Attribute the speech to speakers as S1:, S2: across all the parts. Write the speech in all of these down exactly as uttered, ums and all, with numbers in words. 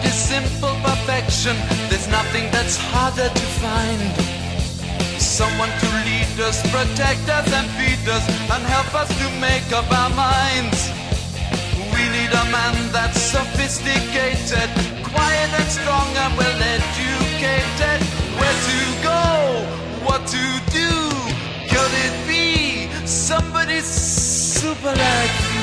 S1: is simple perfection. There's nothing that's harder to find. Someone to lead us, protect us and feed us, and help us to make up our minds. We need a man that's sophisticated, quiet and strong and well educated. Where to go, what to do, could it be somebody super like you?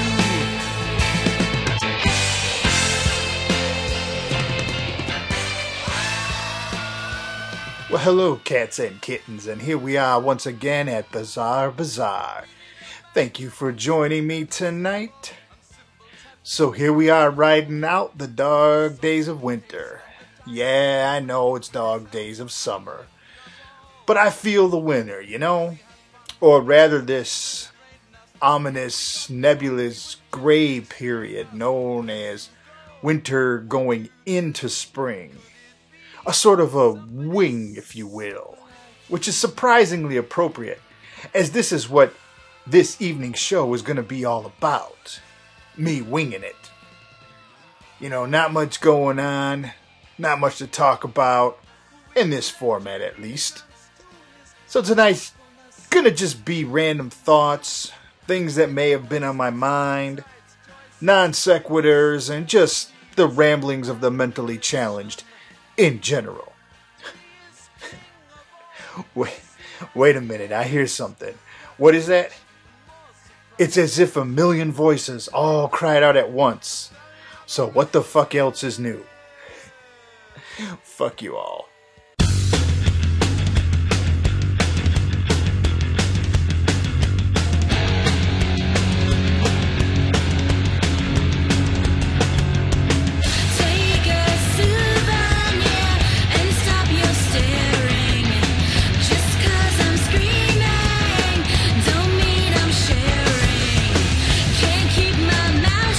S2: Well, hello, cats and kittens, and here we are once again at Bizarre Bazaar. Thank you for joining me tonight. So here we are riding out the dog days of winter. Yeah, I know it's dog days of summer, but I feel the winter, you know? Or rather this ominous, nebulous, gray period known as winter going into spring. A sort of a wing, if you will, which is surprisingly appropriate, as this is what this evening's show is going to be all about. Me winging it. You know, not much going on, not much to talk about, in this format at least. So tonight's going to just be random thoughts, things that may have been on my mind, non sequiturs, and just the ramblings of the mentally challenged. In general. wait, wait a minute, I hear something. What is that? It's as if a million voices all cried out at once. So what the fuck else is new? Fuck you all.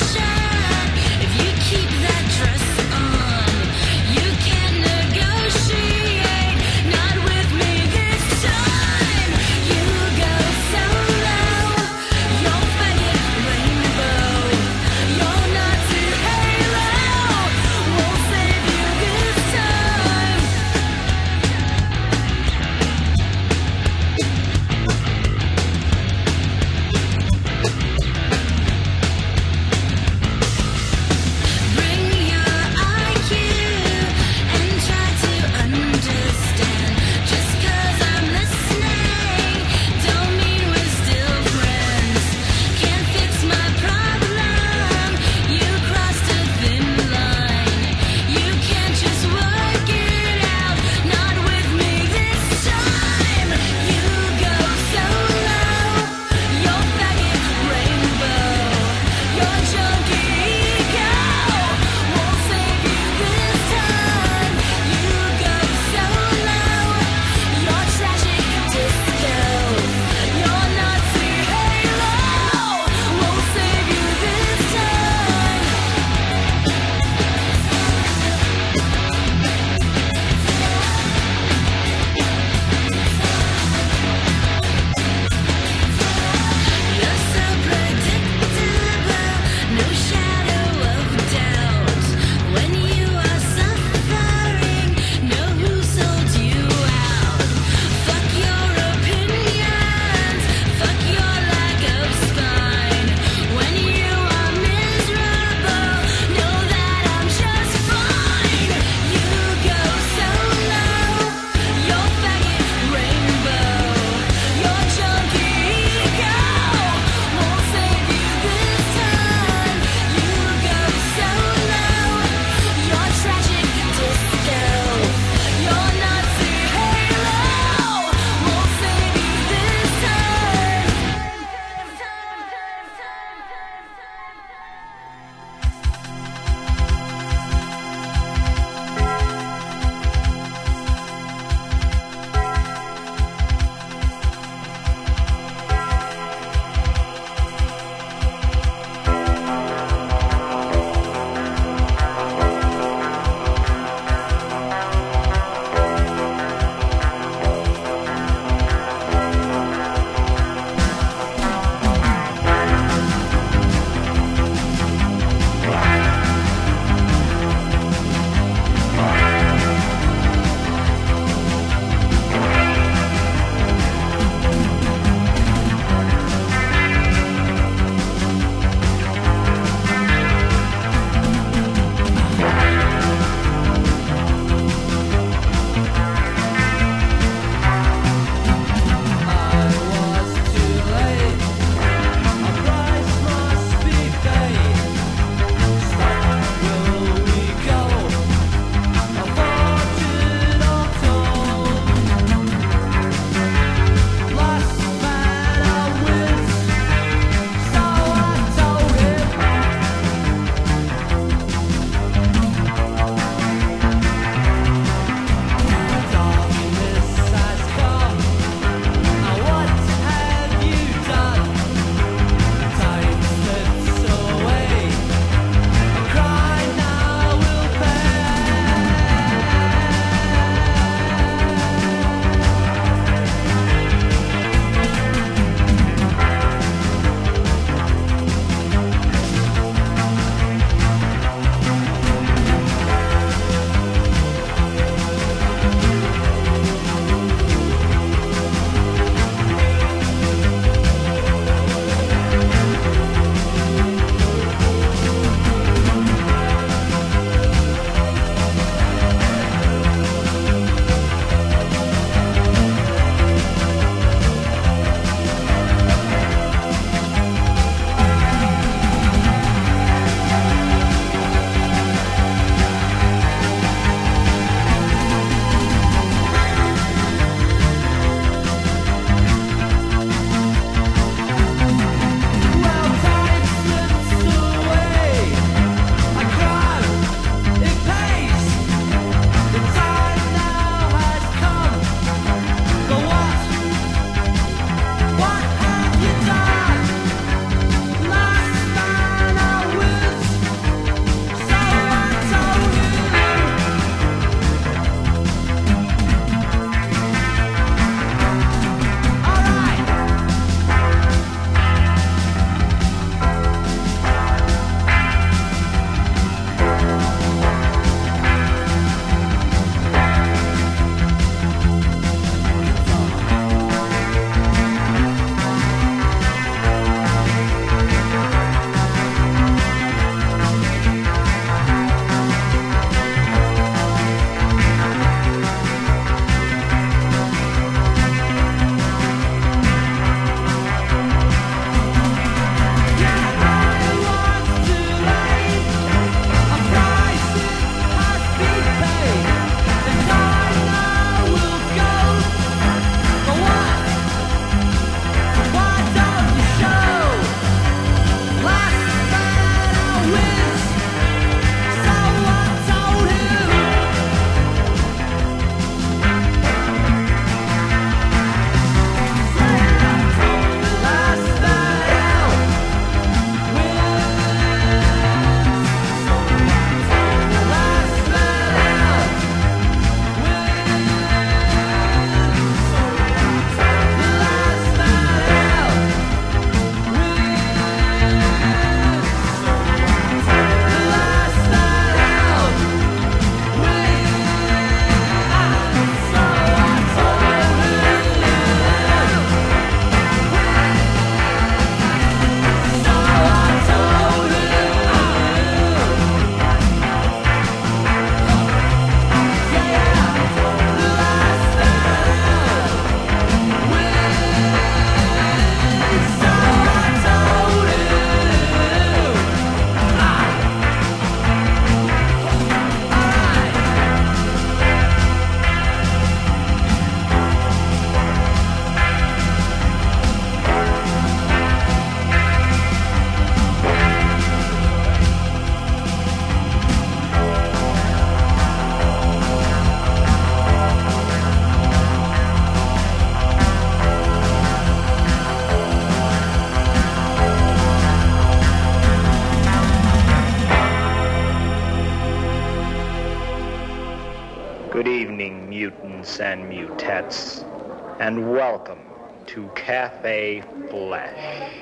S3: If you keep that dress on, you can't negotiate. Good evening, mutants and mutettes, and welcome to Cafe Flesh,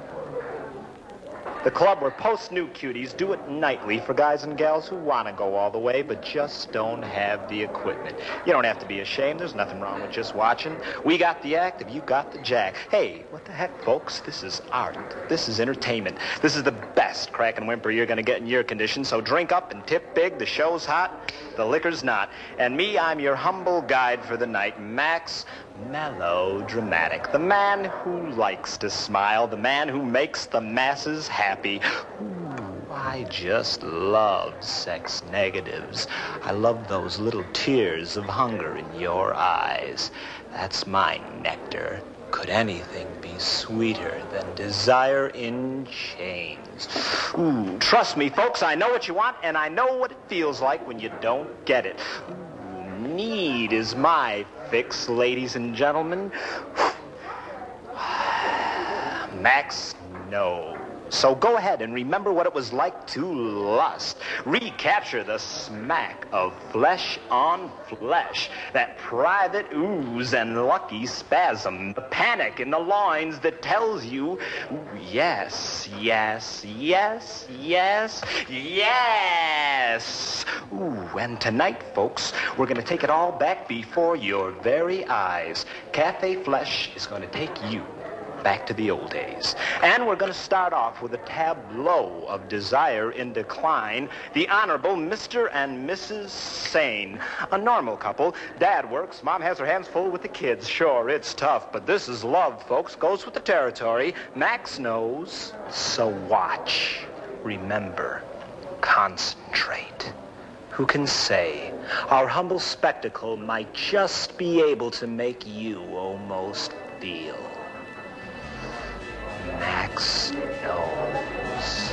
S3: the club where post-new cuties do it nightly for guys and gals who want to go all the way but just don't have the equipment. You don't have to be ashamed. There's nothing wrong with just watching. We got the act if you got the jack. Hey, what the heck, folks? This is art. This is entertainment. This is the best crack and whimper you're going to get in your condition, so drink up and tip big. The show's hot. The liquor's not. And me, I'm your humble guide for the night, Max Melodramatic, the man who likes to smile, the man who makes the masses happy. Ooh, I just love sex negatives. I love those little tears of hunger in your eyes. That's my nectar. Could anything be sweeter than desire in chains? Ooh, trust me, folks, I know what you want, and I know what it feels like when you don't get it. Ooh, need is my fix, ladies and gentlemen. Max knows. So go ahead and remember what it was like to lust. Recapture the smack of flesh on flesh, that private ooze and lucky spasm, the panic in the loins that tells you, yes, yes, yes, yes, yes. Ooh, and tonight, folks, we're going to take it all back before your very eyes. Cafe Flesh is going to take you back to the old days. And we're going to start off with a tableau of desire in decline. The Honorable Mister and Missus Sane. A normal couple. Dad works. Mom has her hands full with the kids. Sure, it's tough, but this is love, folks. Goes with the territory. Max knows. So watch. Remember. Concentrate. Who can say? Our humble spectacle might just be able to make you almost feel. Max knows.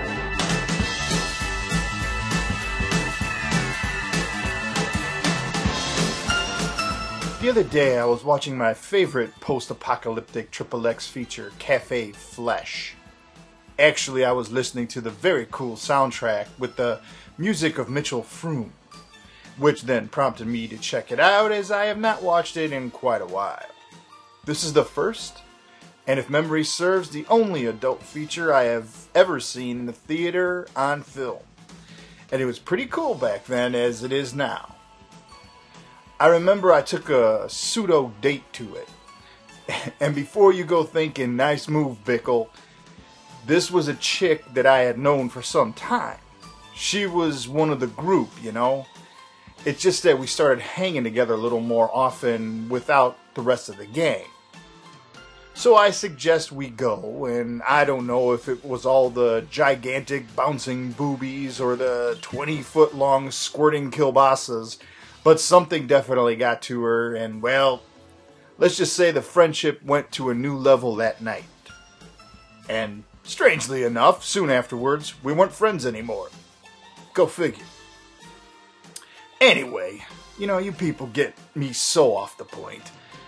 S2: The other day I was watching my favorite post-apocalyptic Triple X feature, Cafe Flesh. Actually, I was listening to the very cool soundtrack with the music of Mitchell Froom, which then prompted me to check it out as I have not watched it in quite a while. This is the first, and if memory serves, the only adult feature I have ever seen in the theater on film. And it was pretty cool back then as it is now. I remember I took a pseudo date to it. And before you go thinking, nice move, Bickle, this was a chick that I had known for some time. She was one of the group, you know. It's just that we started hanging together a little more often without the rest of the gang. So I suggest we go, and I don't know if it was all the gigantic bouncing boobies or the twenty-foot long squirting kielbasa's, but something definitely got to her, and well, let's just say the friendship went to a new level that night. And strangely enough, soon afterwards, we weren't friends anymore. Go figure. Anyway, you know, you people get me so off the point.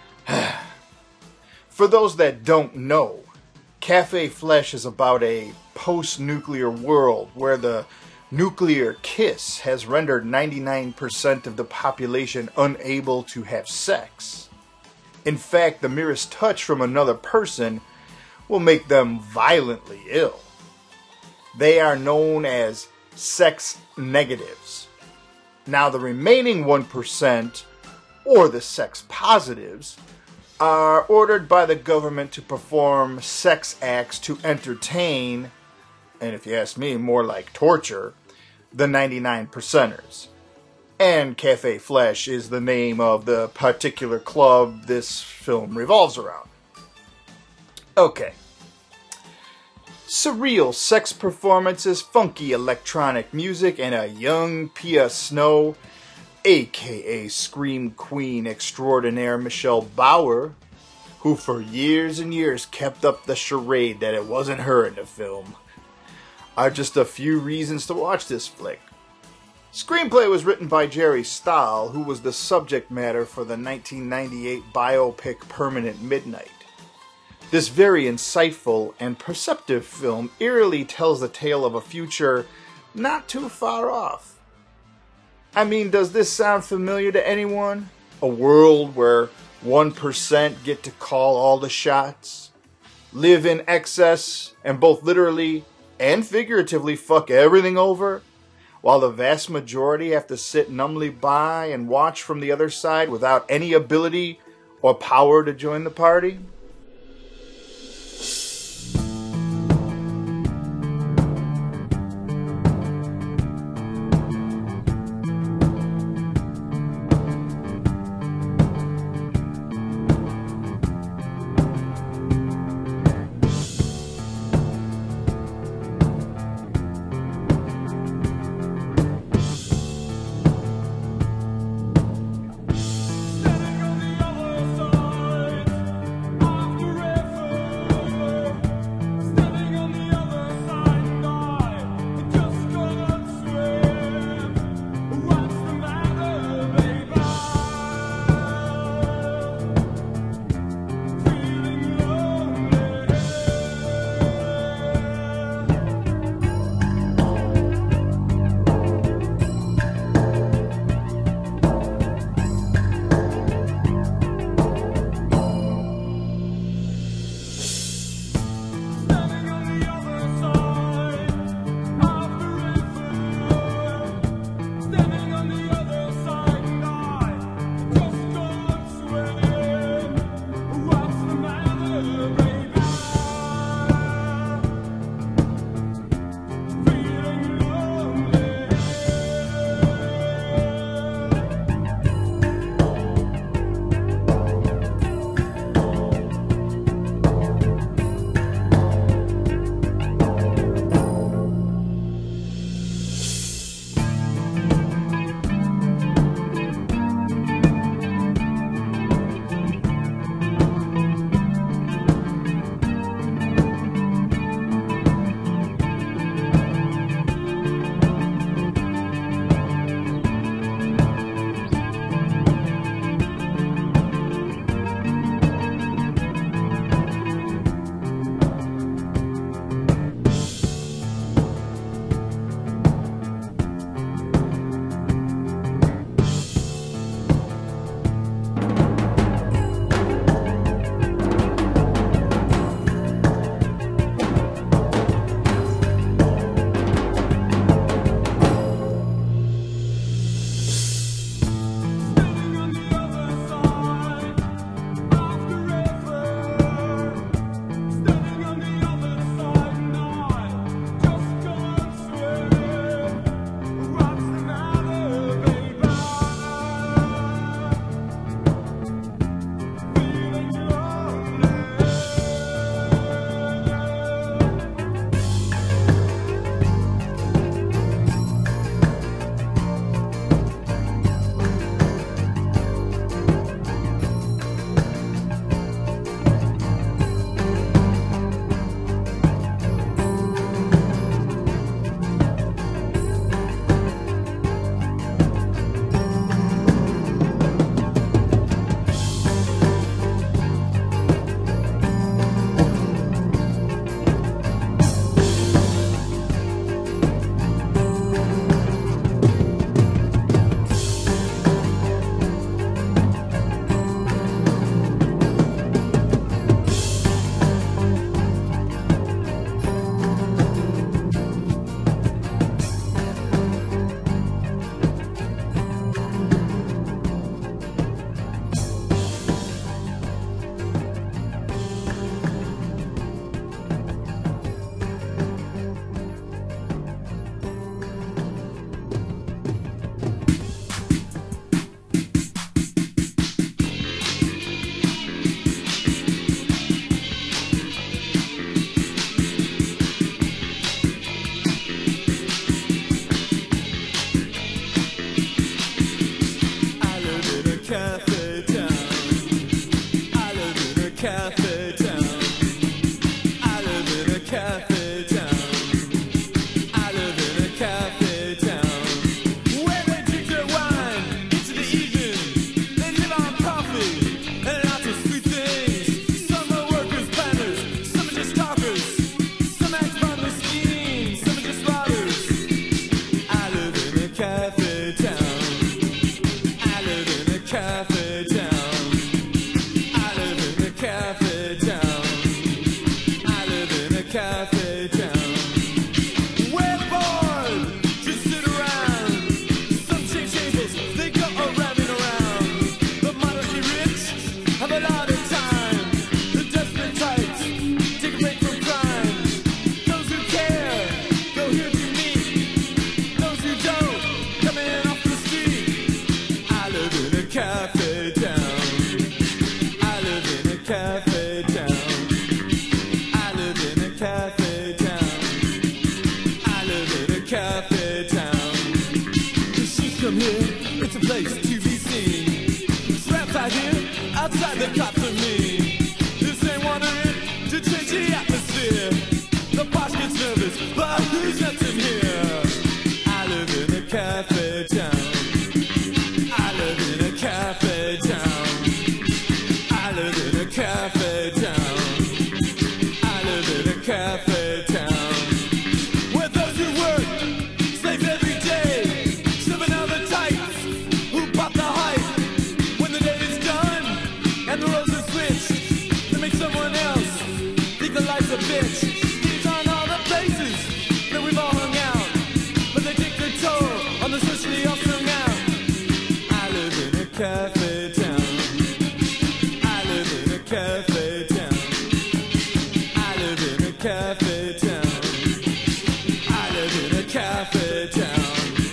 S2: For those that don't know, Cafe Flesh is about a post-nuclear world where the nuclear kiss has rendered ninety-nine percent of the population unable to have sex. In fact, the merest touch from another person will make them violently ill. They are known as sex negatives. Now the remaining one percent, or the sex positives, are ordered by the government to perform sex acts to entertain, and if you ask me, more like torture, the ninety-nine percenters. And Cafe Flesh is the name of the particular club this film revolves around. Okay. Surreal sex performances, funky electronic music, and a young Pia Snow, aka Scream Queen extraordinaire Michelle Bauer, who for years and years kept up the charade that it wasn't her in the film, are just a few reasons to watch this flick. Screenplay was written by Jerry Stahl, who was the subject matter for the nineteen ninety-eight biopic Permanent Midnight. This very insightful and perceptive film eerily tells the tale of a future not too far off. I mean, does this sound familiar to anyone? A world where one percent get to call all the shots, live in excess, and both literally and figuratively fuck everything over, while the vast majority have to sit numbly by and watch from the other side without any ability or power to join the party?
S4: Cafe town. it's a place to be seen. Trapped out here, outside the cops are mean. This ain't wondering to change the atmosphere. The boss gets nervous, but who's nuts in here? I live in a cafe town. I live in a cafe town. I live in a cafe town. I live in a cafe town. Where those who work slave every day, serving other types who pop the hype. When the day is done and the roles are switched, to make someone else think the life's a bitch. These aren't all the places that we've all hung out, but they take their toll on the socially all strung out. I live in a cafe town. I live in a cafe town. I live in a cafe town. I live in a cafe town.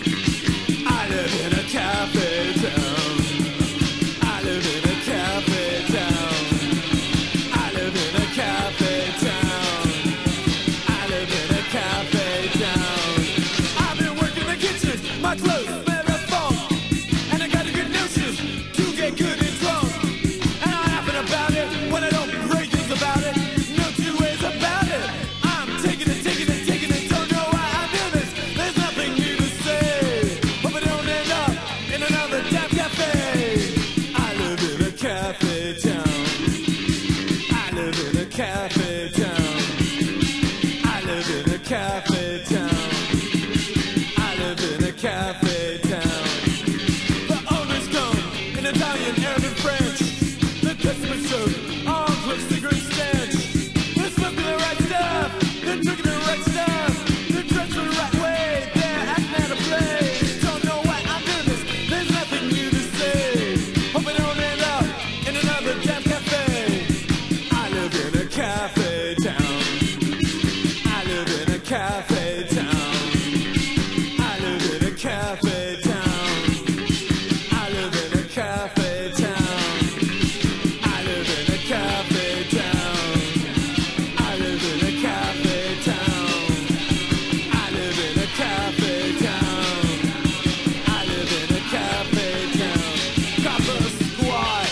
S4: I live in a cafe town. I live in a cafe town. I live in a cafe town. I live in a cafe town. I've been working the kitchen, my clothes smell of funk, and I got a good notion to get good and drunk. And I'm laughing about it when I don't rate things about it. No two ways about it. I'm taking it, taking it, taking it. Don't know why I do this. There's nothing new to say. Hope I don't end up in another damn cafe. I live in a cafe town. I live in a cafe town. I live in a cafe town. I live in a cafe town. The owners come in Italian, Arabic, French. The customers serve arms with cigarette stench. They're smoking the right stuff. They're drinking the right stuff. They're dressed the right way. They're acting out of place. Don't know why I'm doing this. There's nothing new to say. Hope I don't end up in another damn cafe. I live in a cafe town. I live in a cafe town. I live in a cafe town. I live in a cafe town. I live in a cafe town. I live in a cafe town. I live in a cafe town. I live in a cafe town. Copper squad.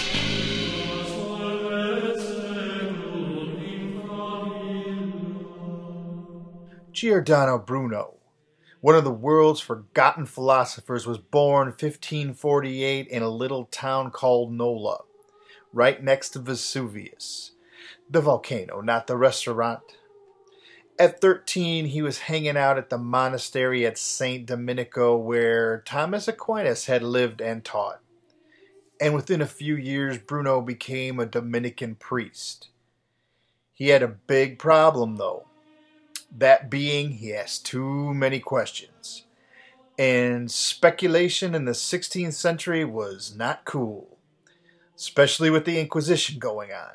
S2: Giordano Bruno, one of the world's forgotten philosophers, was born fifteen forty-eight in a little town called Nola, right next to Vesuvius, the volcano, not the restaurant. At thirteen, he was hanging out at the monastery at Saint Domenico where Thomas Aquinas had lived and taught. And within a few years, Bruno became a Dominican priest. He had a big problem, though. That being, he asked too many questions. And speculation in the sixteenth century was not cool, especially with the Inquisition going on.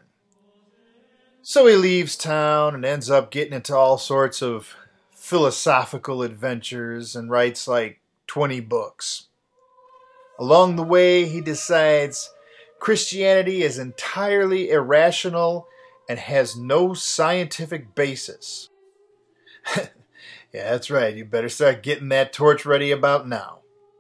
S2: So he leaves town and ends up getting into all sorts of philosophical adventures and writes like twenty books. Along the way, he decides Christianity is entirely irrational and has no scientific basis. Yeah, that's right. You better start getting that torch ready about now.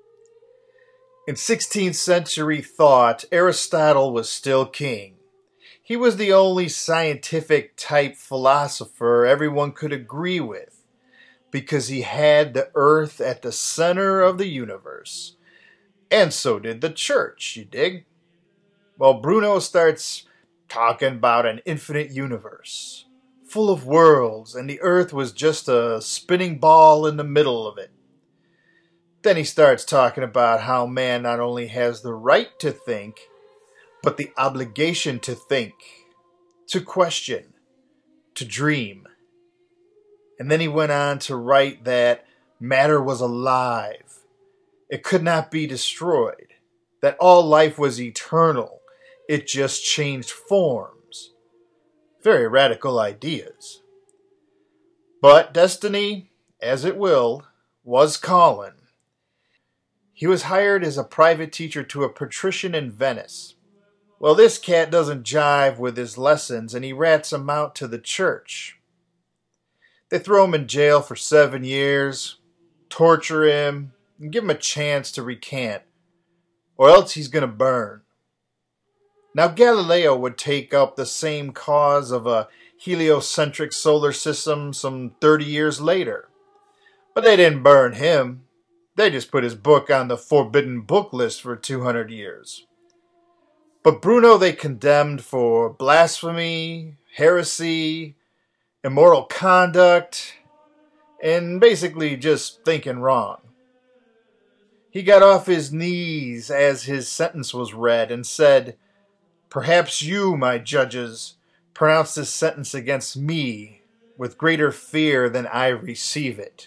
S2: In sixteenth century thought, Aristotle was still king. He was the only scientific type philosopher everyone could agree with, because he had the earth at the center of the universe. And so did the church, you dig? Well, Bruno starts talking about an infinite universe, full of worlds, and the earth was just a spinning ball in the middle of it. Then he starts talking about how man not only has the right to think, but the obligation to think, to question, to dream. And then he went on to write that matter was alive. It could not be destroyed. That all life was eternal. It just changed forms. Very radical ideas. But destiny, as it will, was calling. He was hired as a private teacher to a patrician in Venice. Well, this cat doesn't jive with his lessons, and he rats him out to the church. They throw him in jail for seven years, torture him, and give him a chance to recant. or else he's going to burn. Now Galileo would take up the same cause of a heliocentric solar system some thirty years later. But they didn't burn him. They just put his book on the forbidden book list for two hundred years. But Bruno they condemned for blasphemy, heresy, immoral conduct, and basically just thinking wrong. He got off his knees as his sentence was read and said, "Perhaps you, my judges, pronounce this sentence against me with greater fear than I receive it."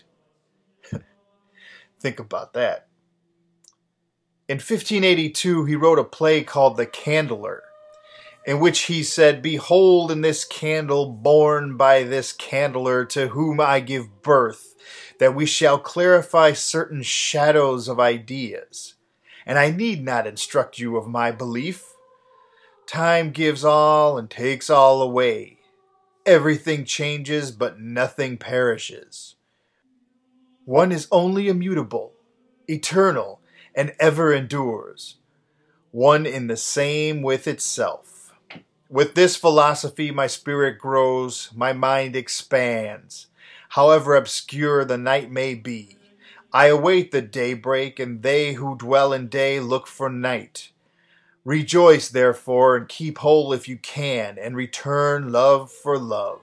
S2: Think about that. In fifteen eighty-two, he wrote a play called The Candler, in which he said, "Behold in this candle born by this candler to whom I give birth, that we shall clarify certain shadows of ideas. And I need not instruct you of my belief. Time gives all and takes all away. Everything changes, but nothing perishes. One is only immutable, eternal, and ever endures, one in the same with itself. With this philosophy my spirit grows, my mind expands. However obscure the night may be, I await the daybreak, and they who dwell in day look for night. Rejoice, therefore, and keep whole if you can, and return love for love."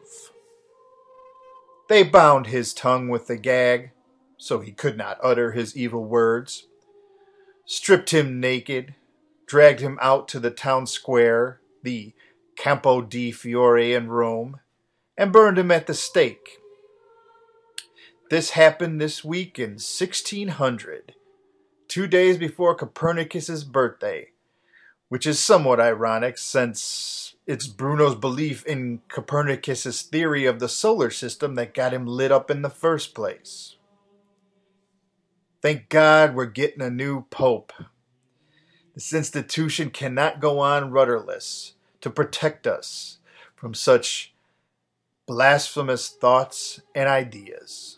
S2: They bound his tongue with the gag, so he could not utter his evil words, stripped him naked, dragged him out to the town square, the Campo di Fiore in Rome, and burned him at the stake. This happened this week in sixteen hundred, two days before Copernicus's birthday, which is somewhat ironic since it's Bruno's belief in Copernicus's theory of the solar system that got him lit up in the first place. Thank God we're getting a new pope. This institution cannot go on rudderless to protect us from such blasphemous thoughts and ideas.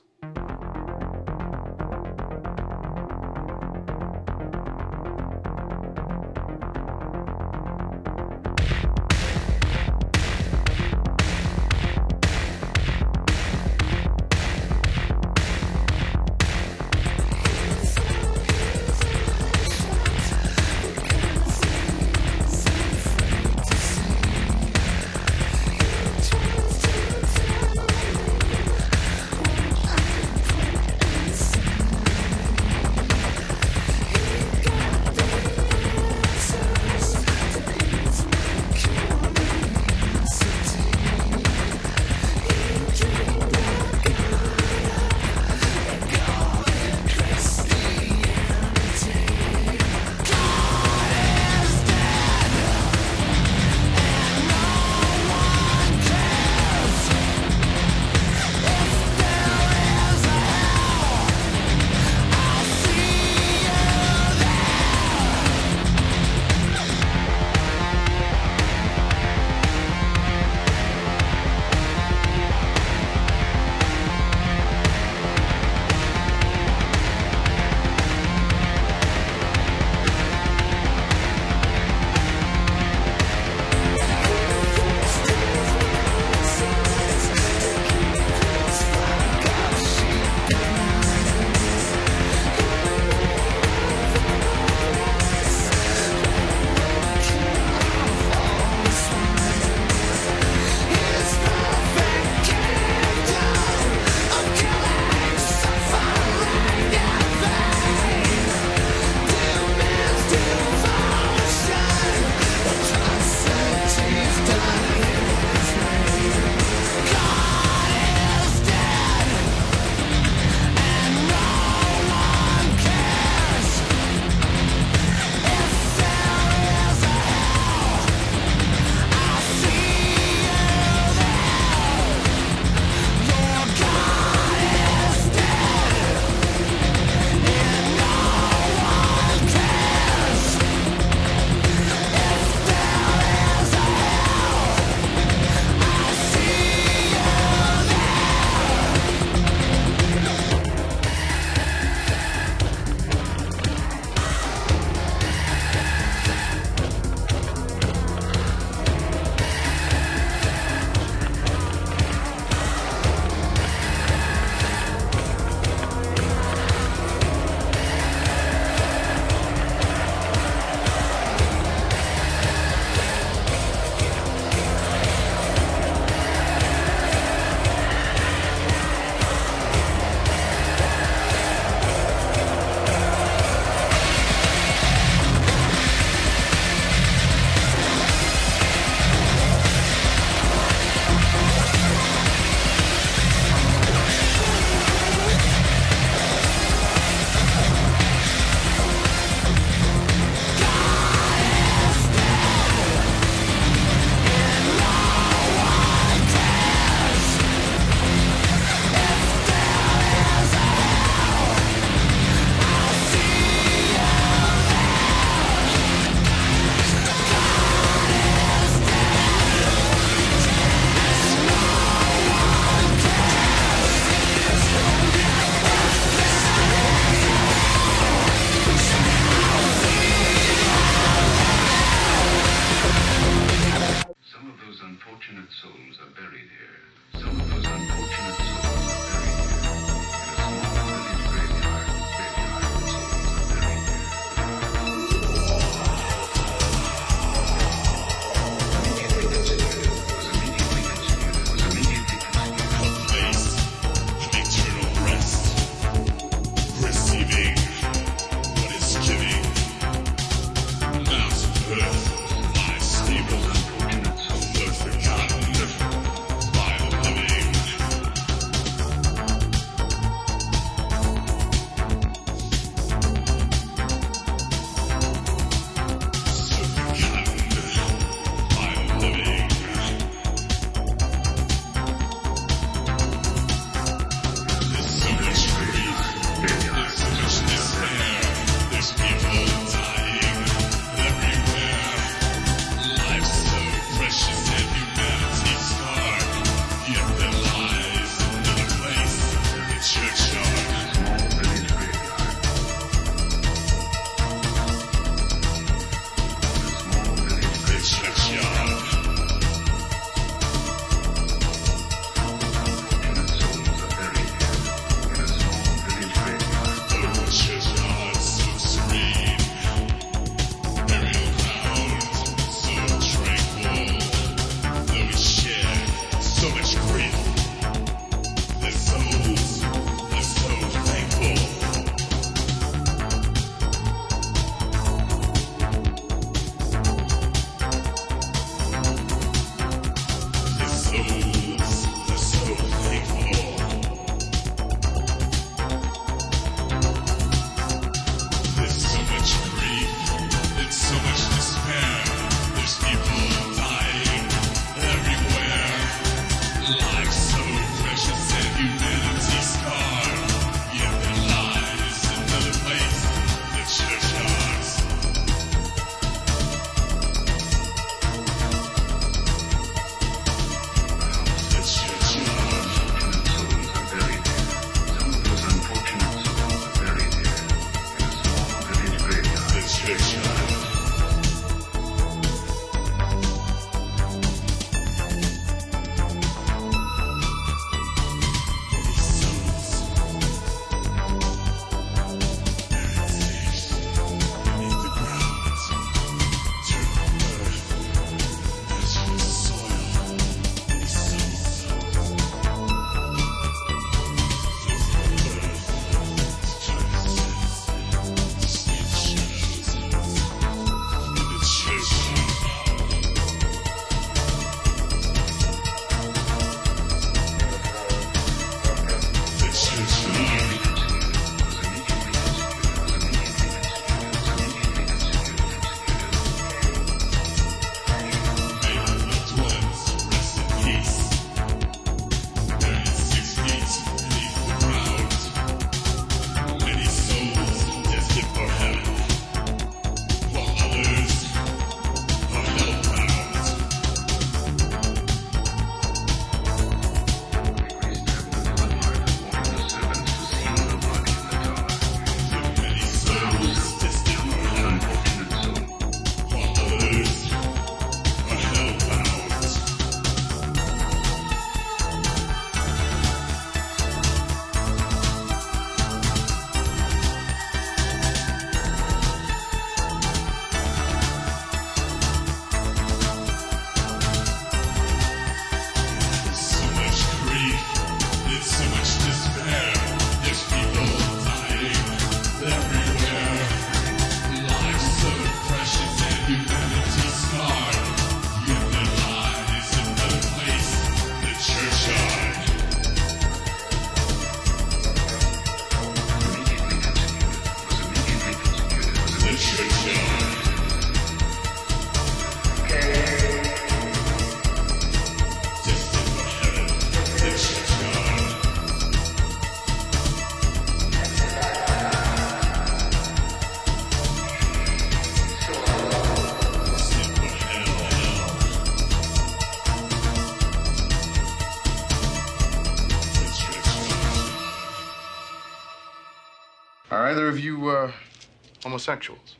S5: Are either of you uh, homosexuals?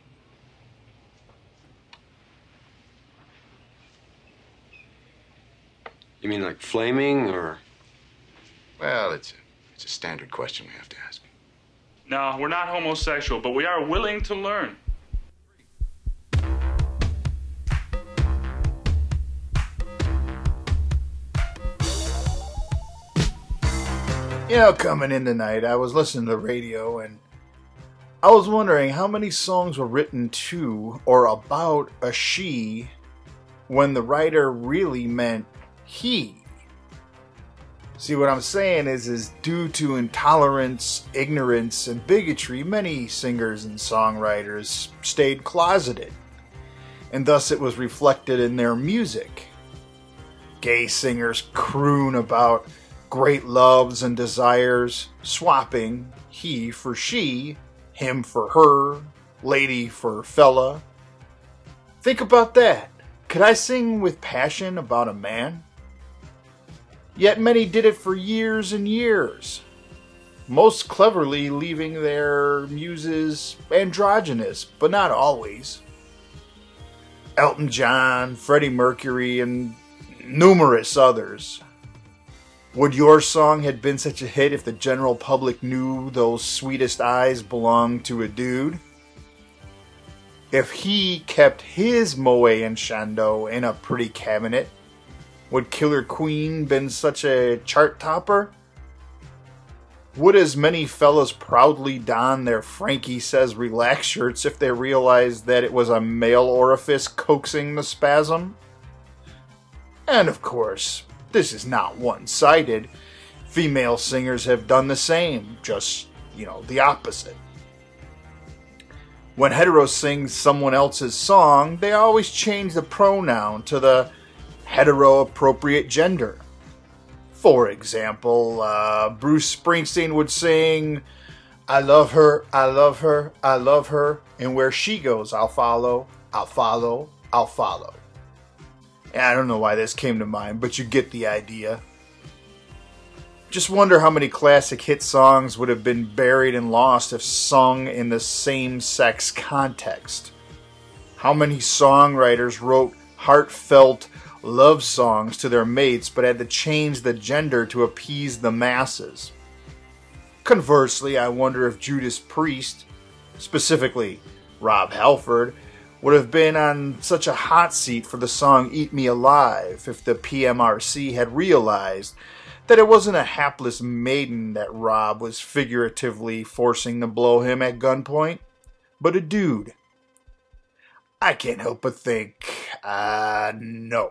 S6: You mean like flaming, or?
S5: Well, it's a, it's a standard question we have to ask.
S7: No, we're not homosexual, but we are willing to learn.
S2: You know, coming in tonight, I was listening to the radio, and I was wondering how many songs were written to or about a she when the writer really meant he. See, what I'm saying is, is due to intolerance, ignorance, and bigotry, many singers and songwriters stayed closeted, and thus it was reflected in their music. Gay singers croon about great loves and desires, swapping he for she, him for her, lady for fella. Think about that. Could I sing with passion about a man? Yet many did it for years and years, most cleverly leaving their muses androgynous, but not always. Elton John, Freddie Mercury, and numerous others. Would your song have been such a hit if the general public knew those sweetest eyes belonged to a dude? If he kept his Moe and Chando in a pretty cabinet, would Killer Queen been such a chart topper? Would as many fellas proudly don their Frankie Says Relax shirts if they realized that it was a male orifice coaxing the spasm? And of course, this is not one-sided. Female singers have done the same, just, you know, the opposite. When heteros sing someone else's song, they always change the pronoun to the hetero-appropriate gender. For example, uh, Bruce Springsteen would sing, I love her, I love her, I love her, and where she goes, I'll follow, I'll follow, I'll follow. I don't know why this came to mind, but you get the idea. Just wonder how many classic hit songs would have been buried and lost if sung in the same-sex context. How many songwriters wrote heartfelt love songs to their mates but had to change the gender to appease the masses? Conversely, I wonder if Judas Priest, specifically Rob Halford, would have been on such a hot seat for the song Eat Me Alive if the P M R C had realized that it wasn't a hapless maiden that Rob was figuratively forcing to blow him at gunpoint, but a dude. I can't help but think, uh, no.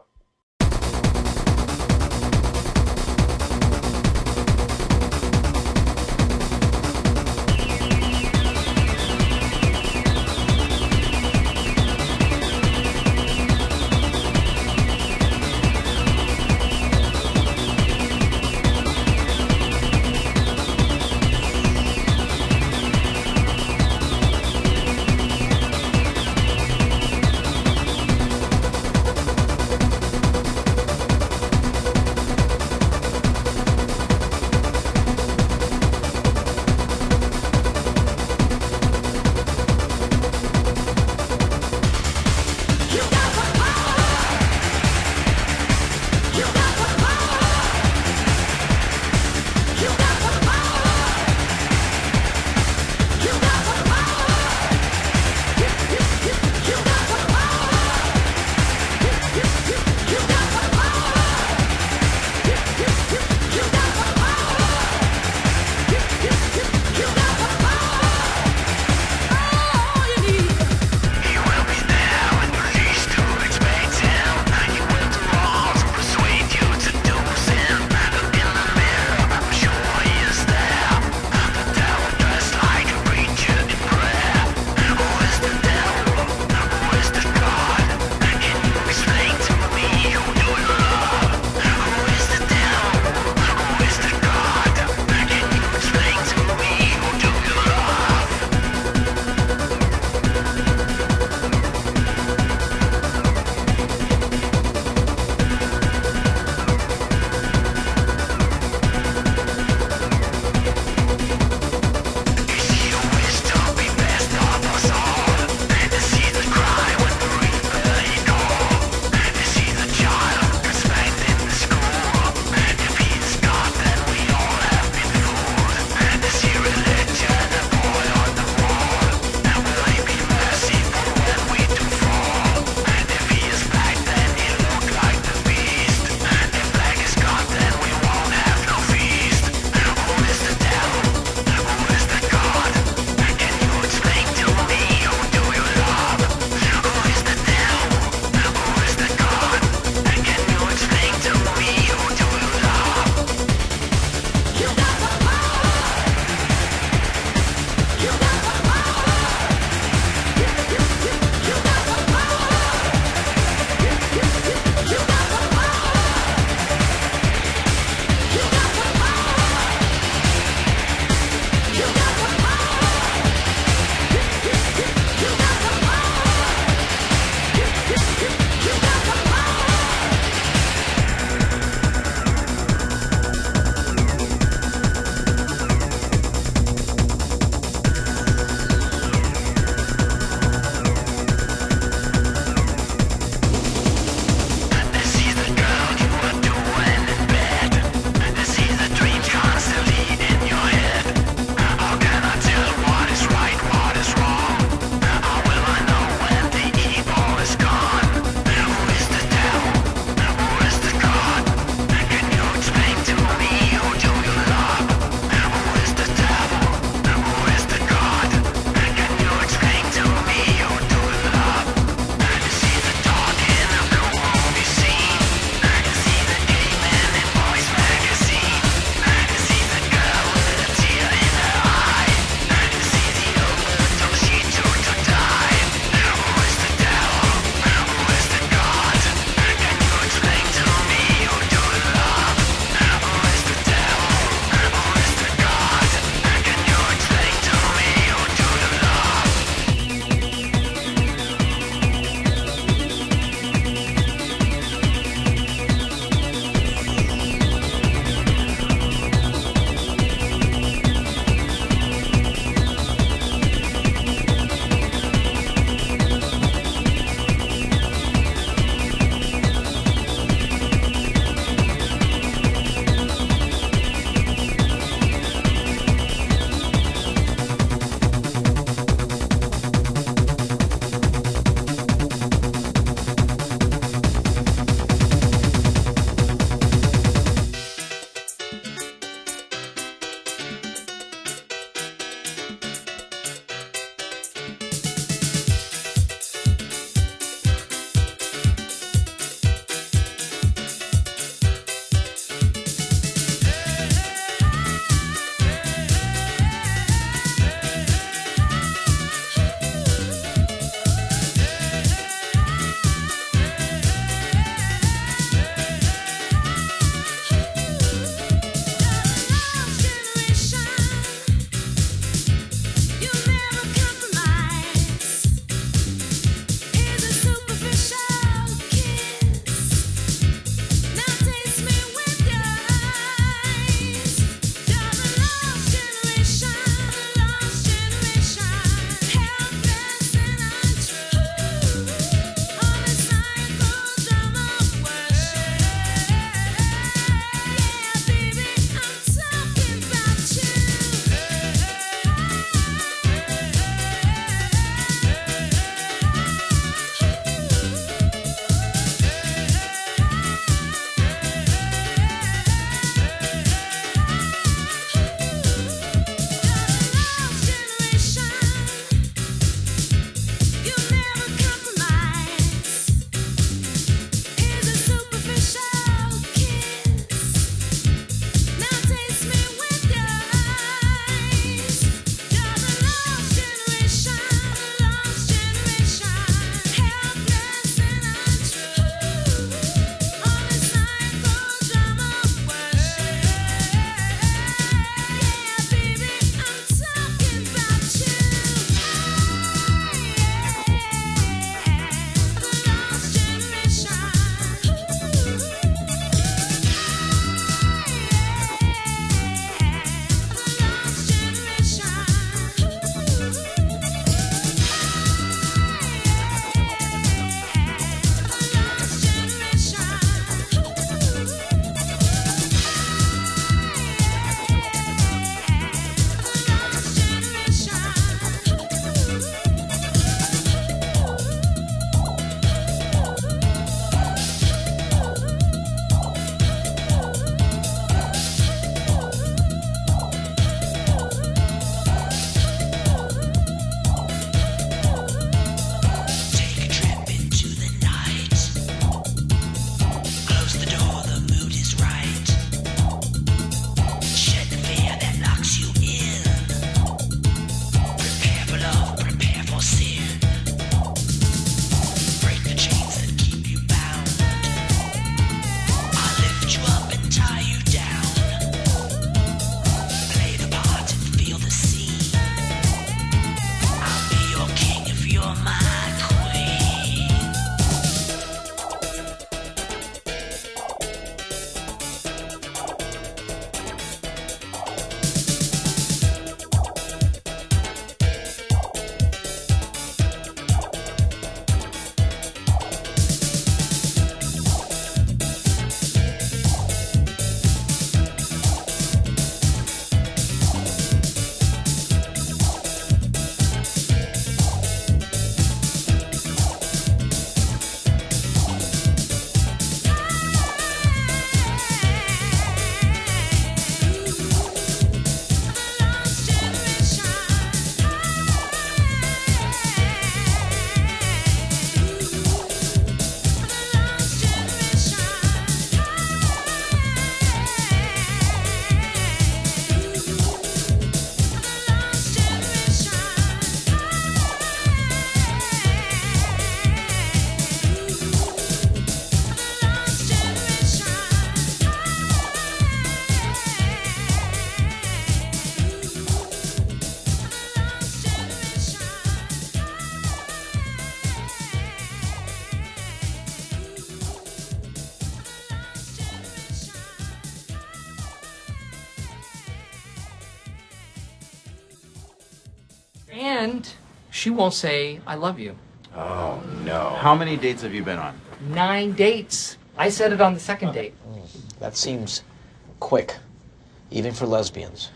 S8: And she won't say, I love you.
S9: Oh, no. How many dates have you been on?
S8: Nine dates. I said it on the second date.
S10: That seems quick, even for lesbians.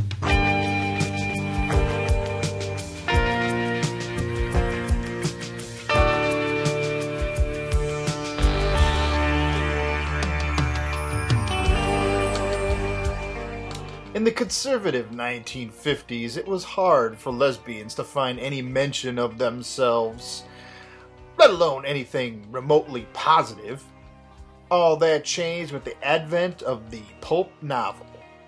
S2: In the conservative nineteen fifties, it was hard for lesbians to find any mention of themselves, let alone anything remotely positive. All that changed with the advent of the pulp novel.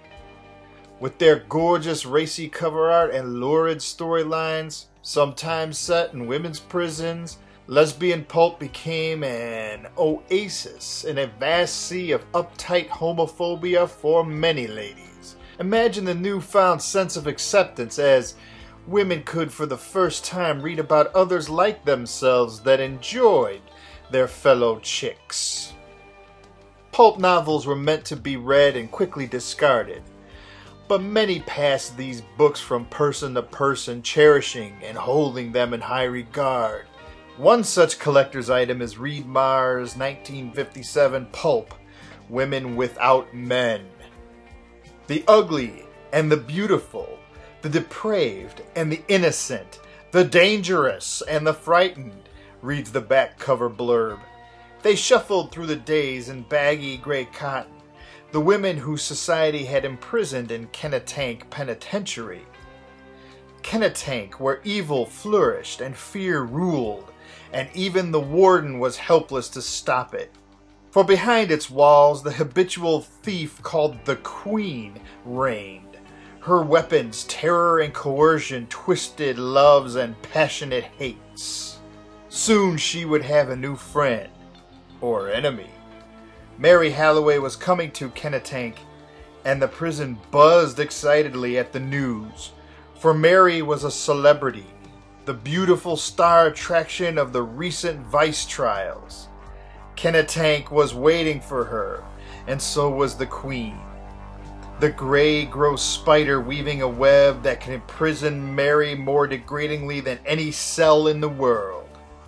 S2: With their gorgeous racy cover art and lurid storylines, sometimes set in women's prisons, lesbian pulp became an oasis in a vast sea of uptight homophobia for many ladies. Imagine the newfound sense of acceptance as women could for the first time read about others like themselves that enjoyed their fellow chicks. Pulp novels were meant to be read and quickly discarded, but many passed these books from person to person, cherishing and holding them in high regard. One such collector's item is Reed Marr's nineteen fifty-seven pulp, Women Without Men. The ugly and the beautiful, the depraved and the innocent, the dangerous and the frightened, reads the back cover blurb. They shuffled through the days in baggy gray cotton, the women whose society had imprisoned in Kennetank Penitentiary. Kennetank, where evil flourished and fear ruled, and even the warden was helpless to stop it. For behind its walls, the habitual thief called the Queen reigned. Her weapons, terror and coercion, twisted loves and passionate hates. Soon she would have a new friend, or enemy. Mary Halloway was coming to Kennetank, and the prison buzzed excitedly at the news. For Mary was a celebrity, the beautiful star attraction of the recent Vice trials. Kennetank was waiting for her, and so was the Queen. The gray, gross spider weaving a web that can imprison Mary more degradingly than any cell in the world.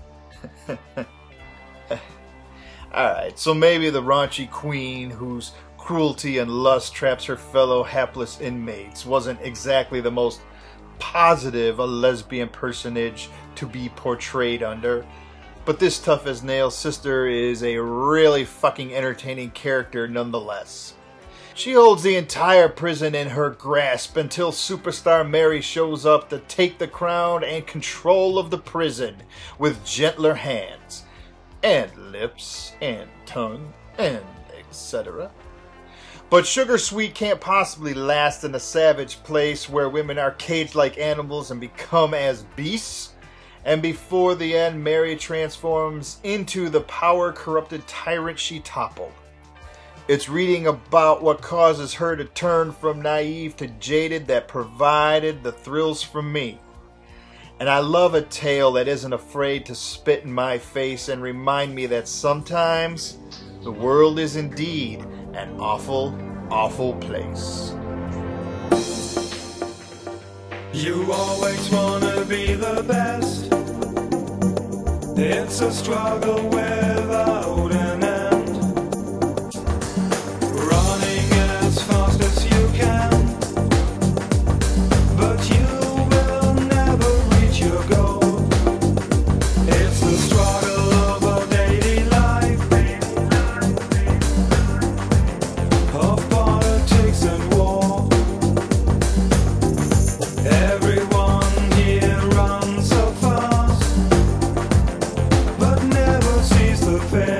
S2: Alright, so maybe the raunchy Queen, whose cruelty and lust traps her fellow hapless inmates, wasn't exactly the most positive a lesbian personage to be portrayed under. But this tough-as-nails sister is a really fucking entertaining character nonetheless. She holds the entire prison in her grasp until superstar Mary shows up to take the crown and control of the prison with gentler hands, and lips, and tongue, and et cetera. But Sugar Sweet can't possibly last in a savage place where women are caged like animals and become as beasts. And before the end, Mary transforms into the power-corrupted tyrant she toppled. It's reading about what causes her to turn from naive to jaded that provided the thrills for me. And I love a tale that isn't afraid to spit in my face and remind me that sometimes the world is indeed an awful, awful place.
S4: You always wanna be the best. It's a struggle without an end. Running as fast as you can, but you will never reach your goal. It's the struggle of a daily life, of politics and war. Everyone here runs so fast, but never sees the fair.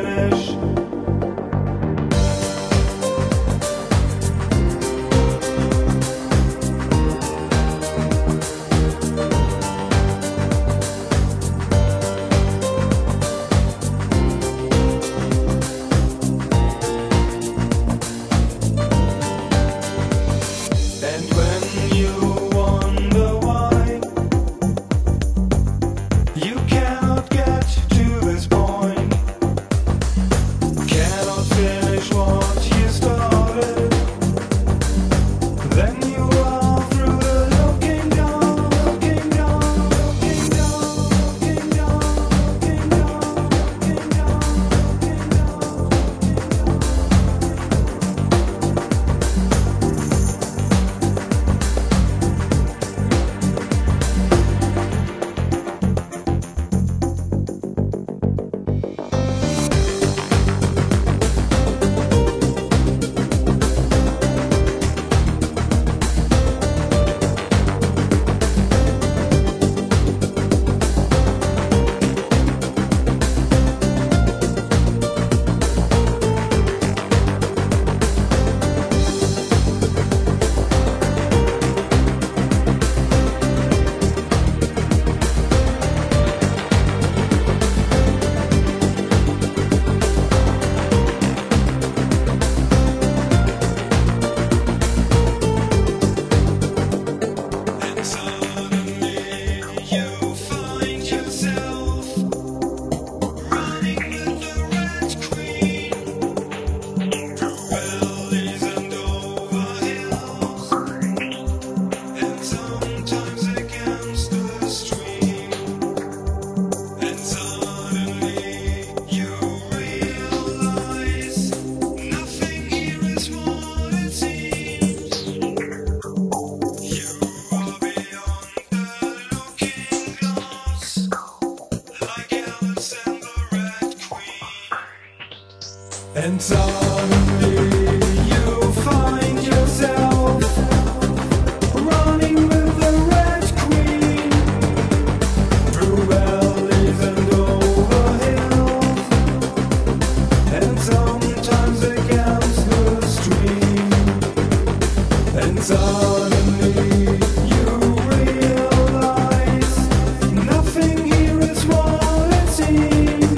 S4: And suddenly you find yourself running with the Red Queen through valleys and over hills, and sometimes against the stream. And suddenly you realize nothing here is what it seems.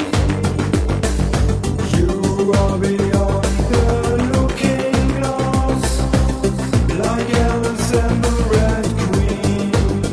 S4: You are beyond the looking glass, like Alice and the Red Queen.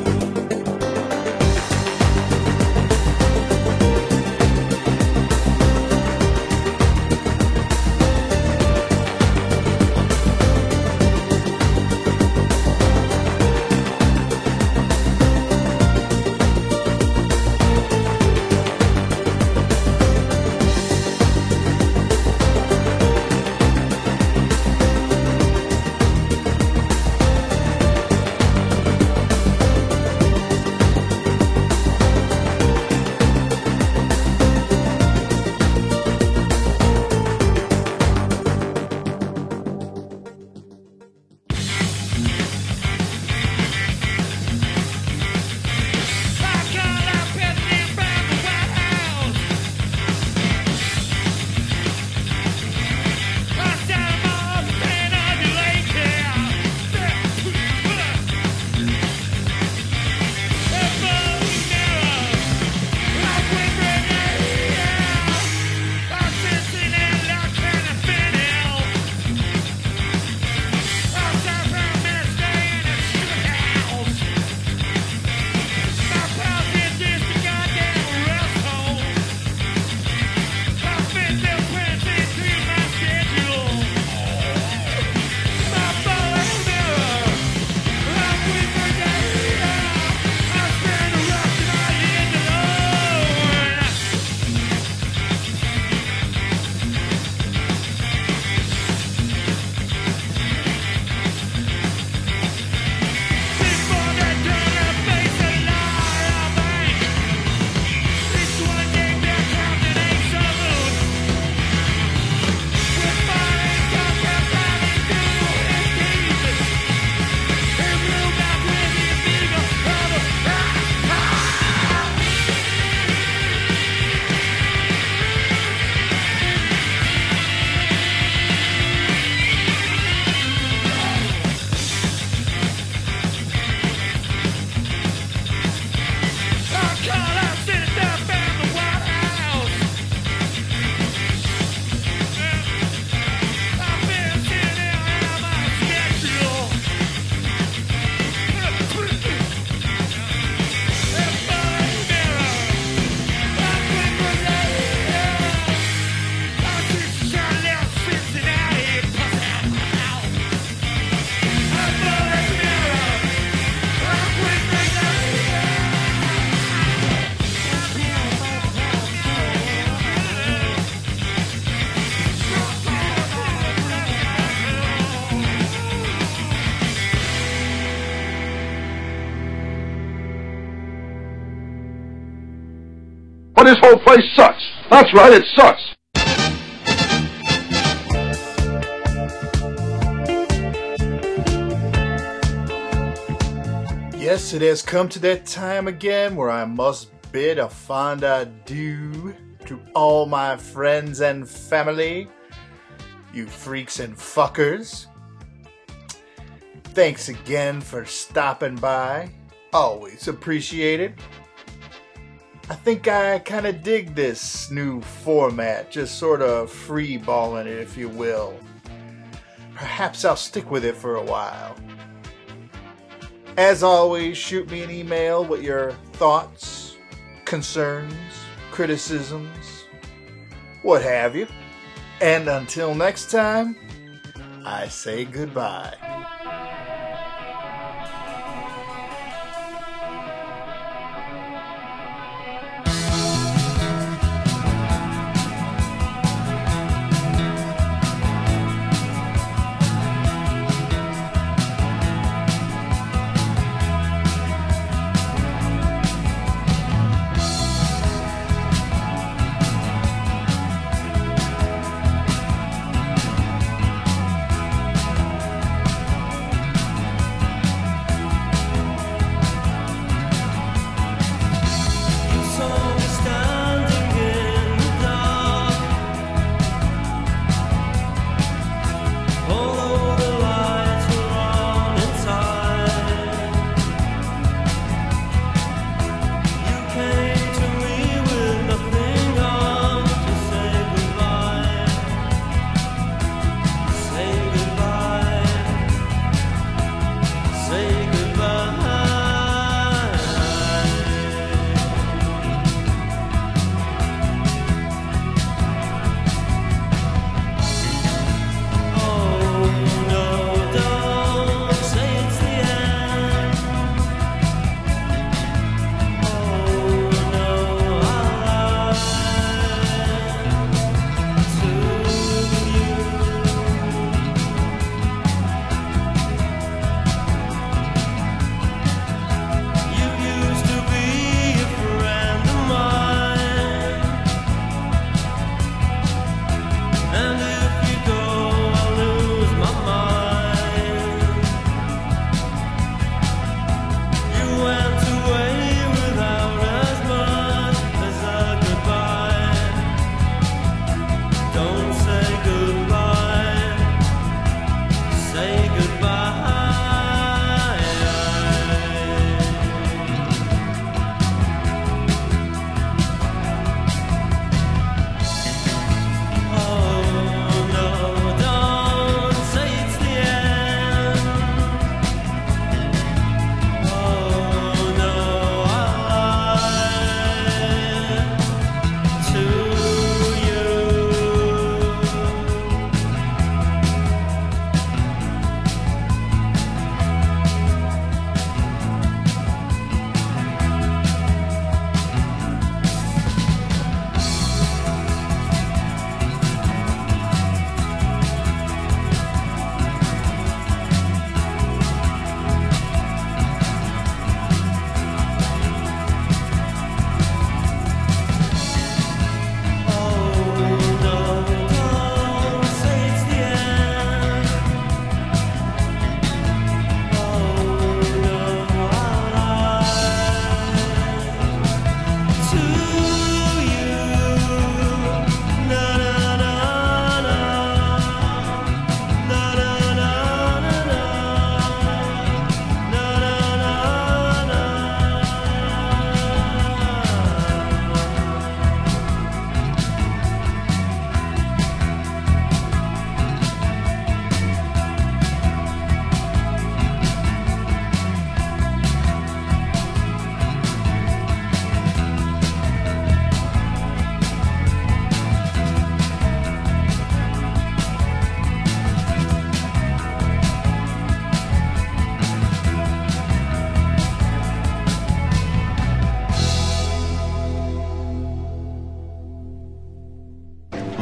S11: This whole place sucks. That's right, it sucks.
S2: Yes, it has come to that time again where I must bid a fond adieu to all my friends and family, you freaks and fuckers. Thanks again for stopping by. Always appreciate it. I think I kind of dig this new format, just sort of free-balling it, if you will. Perhaps I'll stick with it for a while. As always, shoot me an email with your thoughts, concerns, criticisms, what have you. And until next time, I say goodbye.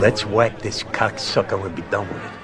S12: Let's whack this cocksucker and be done with it.